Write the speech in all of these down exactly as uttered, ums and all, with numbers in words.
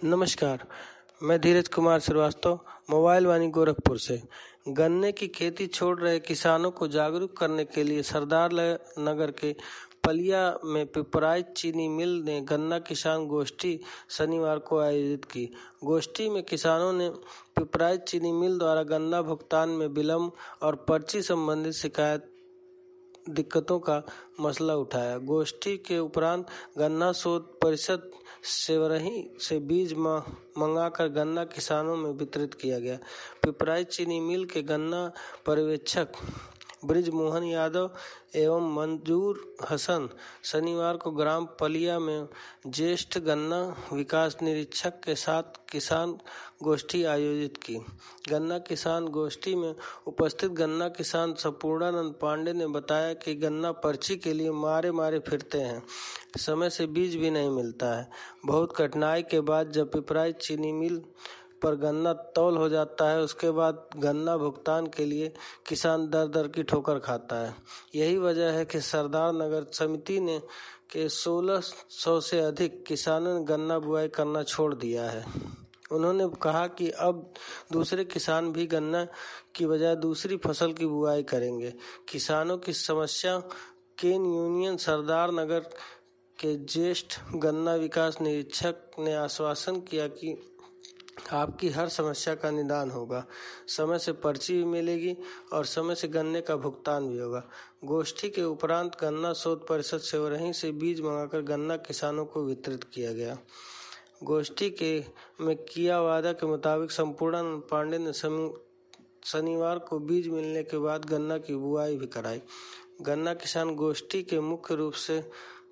नमस्कार, मैं धीरज कुमार श्रीवास्तव मोबाइल वाणी गोरखपुर से। गन्ने की खेती छोड़ रहे किसानों को जागरूक करने के लिए सरदार नगर के पलिया में पिपराइच चीनी मिल ने गन्ना किसान गोष्ठी शनिवार को आयोजित की। गोष्ठी में किसानों ने पिपराइच चीनी मिल द्वारा गन्ना भुगतान में विलम्ब और पर्ची संबंधित शिकायत दिक्कतों का मसला उठाया। गोष्ठी के उपरांत गन्ना शोध परिषद सेवरही से बीज मंगाकर गन्ना किसानों में वितरित किया गया। पिपराइच चीनी मिल के गन्ना पर्यवेक्षक ब्रिजमोहन यादव एवं मंजूर हसन शनिवार को ग्राम पलिया में ज्येष्ठ गन्ना विकास निरीक्षक के साथ किसान गोष्ठी आयोजित की। गन्ना किसान गोष्ठी में उपस्थित गन्ना किसान संपूर्णानंद पांडे ने बताया कि गन्ना पर्ची के लिए मारे मारे फिरते हैं, समय से बीज भी नहीं मिलता है। बहुत कठिनाई के बाद जब पिपराइच चीनी मिल पर गन्ना तौल हो जाता है, उसके बाद गन्ना भुगतान के लिए किसान दर दर की ठोकर खाता है। यही वजह है कि सरदार नगर समिति ने के सोलह सौ से अधिक किसानों ने गन्ना बुआई करना छोड़ दिया है। उन्होंने कहा कि अब दूसरे किसान भी गन्ना की बजाय दूसरी फसल की बुआई करेंगे। किसानों की समस्या केन यूनियन सरदार नगर के ज्येष्ठ गन्ना विकास निरीक्षक ने आश्वासन किया कि आपकी हर समस्या का निदान होगा, समय से पर्ची भी मिलेगी और समय से गन्ने का भुगतान भी होगा। गोष्ठी के उपरांत गन्ना शोध परिषद सेवरही से बीज मंगाकर गन्ना किसानों को वितरित किया गया। गोष्ठी के में किया वादा के मुताबिक संपूर्णानंद पांडे ने शनिवार को बीज मिलने के बाद गन्ना की बुआई भी कराई। गन्ना किसान गोष्ठी के मुख्य रूप से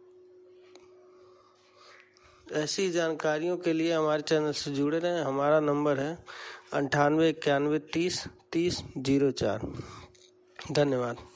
ऐसी जानकारियों के लिए हमारे चैनल से जुड़े रहें। हमारा नंबर है अंठानवे इक्यानवे तीस तीस जीरो चार। धन्यवाद।